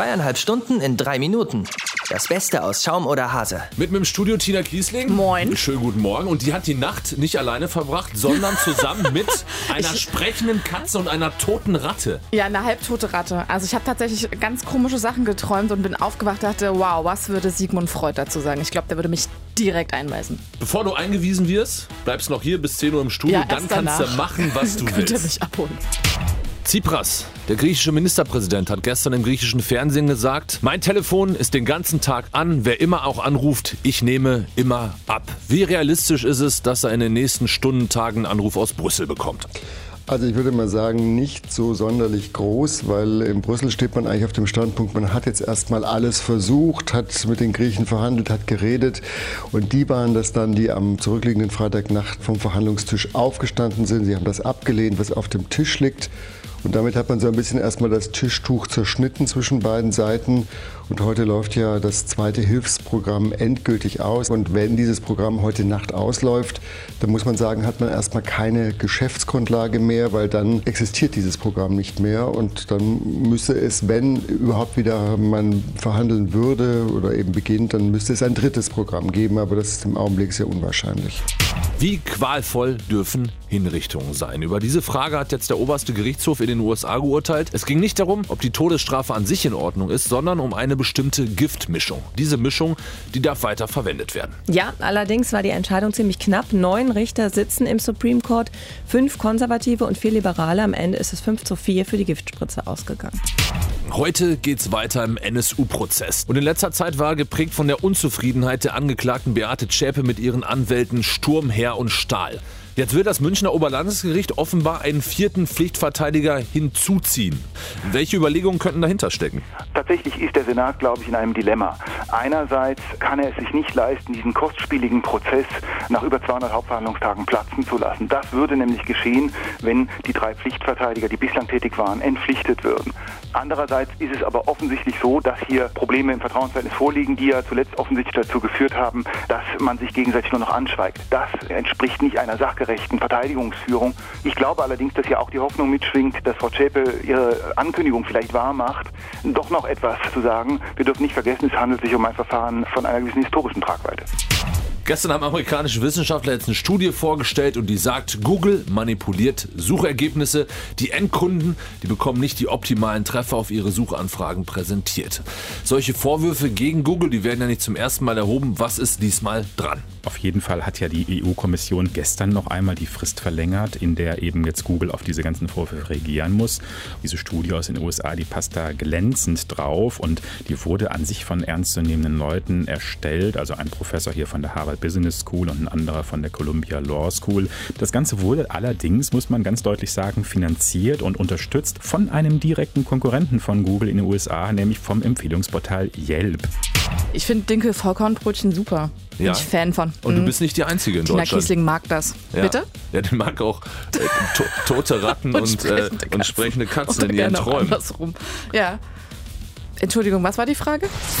3,5 Stunden in 3 Minuten. Das Beste aus Schaum oder Hase. Mit mir im Studio Tina Kiesling. Moin. Schönen guten Morgen. Und die hat die Nacht nicht alleine verbracht, sondern zusammen mit einer sprechenden Katze und einer toten Ratte. Ja, eine halbtote Ratte. Also ich habe tatsächlich ganz komische Sachen geträumt und bin aufgewacht und dachte, wow, was würde Sigmund Freud dazu sagen? Ich glaube, der würde mich direkt einweisen. Bevor du eingewiesen wirst, bleibst noch hier bis 10 Uhr im Studio. Ja, dann erst kannst du danach. machen, was du Könnt ihr willst. mich abholen. Tsipras, der griechische Ministerpräsident, hat gestern im griechischen Fernsehen gesagt, mein Telefon ist den ganzen Tag an, wer immer auch anruft, ich nehme immer ab. Wie realistisch ist es, dass er in den nächsten Stunden, Tagen einen Anruf aus Brüssel bekommt? Also ich würde mal sagen, nicht so sonderlich groß, weil in Brüssel steht man eigentlich auf dem Standpunkt, man hat jetzt erstmal alles versucht, hat mit den Griechen verhandelt, hat geredet und die waren das dann, die am zurückliegenden Freitagnacht vom Verhandlungstisch aufgestanden sind. Sie haben das abgelehnt, was auf dem Tisch liegt. Und damit hat man so ein bisschen erstmal das Tischtuch zerschnitten zwischen beiden Seiten. Und heute läuft ja das zweite Hilfsprogramm endgültig aus. Und wenn dieses Programm heute Nacht ausläuft, dann muss man sagen, hat man erstmal keine Geschäftsgrundlage mehr, weil dann existiert dieses Programm nicht mehr. Und dann müsste es, wenn überhaupt wieder man verhandeln würde oder eben beginnt, dann müsste es ein drittes Programm geben. Aber das ist im Augenblick sehr unwahrscheinlich. Wie qualvoll dürfen Hinrichtungen sein? Über diese Frage hat jetzt der oberste Gerichtshof in den USA geurteilt. Es ging nicht darum, ob die Todesstrafe an sich in Ordnung ist, sondern um eine bestimmte Giftmischung. Diese Mischung, die darf weiter verwendet werden. Ja, allerdings war die Entscheidung ziemlich knapp. 9 Richter sitzen im Supreme Court, 5 Konservative und 4 Liberale. Am Ende ist es 5:4 für die Giftspritze ausgegangen. Heute geht's weiter im NSU-Prozess. Und in letzter Zeit war er geprägt von der Unzufriedenheit der Angeklagten Beate Zschäpe mit ihren Anwälten Sturm, Herr und Stahl. Jetzt will das Münchner Oberlandesgericht offenbar einen 4. Pflichtverteidiger hinzuziehen. Welche Überlegungen könnten dahinter stecken? Tatsächlich ist der Senat, glaube ich, in einem Dilemma. Einerseits kann er es sich nicht leisten, diesen kostspieligen Prozess nach über 200 Hauptverhandlungstagen platzen zu lassen. Das würde nämlich geschehen, wenn die 3 Pflichtverteidiger, die bislang tätig waren, entpflichtet würden. Andererseits ist es aber offensichtlich so, dass hier Probleme im Vertrauensverhältnis vorliegen, die ja zuletzt offensichtlich dazu geführt haben, dass man sich gegenseitig nur noch anschweigt. Das entspricht nicht einer sachgerechten Verteidigungsführung. Ich glaube allerdings, dass hier auch die Hoffnung mitschwingt, dass Frau Zschäpe ihre Ankündigung vielleicht wahr macht, doch noch etwas zu sagen. Wir dürfen nicht vergessen, es handelt sich um ein Verfahren von einer gewissen historischen Tragweite. Gestern haben amerikanische Wissenschaftler jetzt eine Studie vorgestellt und die sagt, Google manipuliert Suchergebnisse. Die Endkunden, die bekommen nicht die optimalen Treffer auf ihre Suchanfragen präsentiert. Solche Vorwürfe gegen Google, die werden ja nicht zum ersten Mal erhoben. Was ist diesmal dran? Auf jeden Fall hat ja die EU-Kommission gestern noch einmal die Frist verlängert, in der eben jetzt Google auf diese ganzen Vorwürfe reagieren muss. Diese Studie aus den USA, die passt da glänzend drauf und die wurde an sich von ernstzunehmenden Leuten erstellt. Also ein Professor hier von der Harvard Business School und ein anderer von der Columbia Law School. Das Ganze wurde allerdings, muss man ganz deutlich sagen, finanziert und unterstützt von einem direkten Konkurrenten von Google in den USA, nämlich vom Empfehlungsportal Yelp. Ich finde Dinkel-Vollkornbrötchen super. Bin ich Fan von. Und du bist nicht die Einzige in Tina Deutschland. Kiesling mag das. Ja. Bitte? Ja, den mag auch tote Ratten und sprechende Katzen in ihren Oder gerne auch Träumen. andersrum. Ja. Entschuldigung, was war die Frage?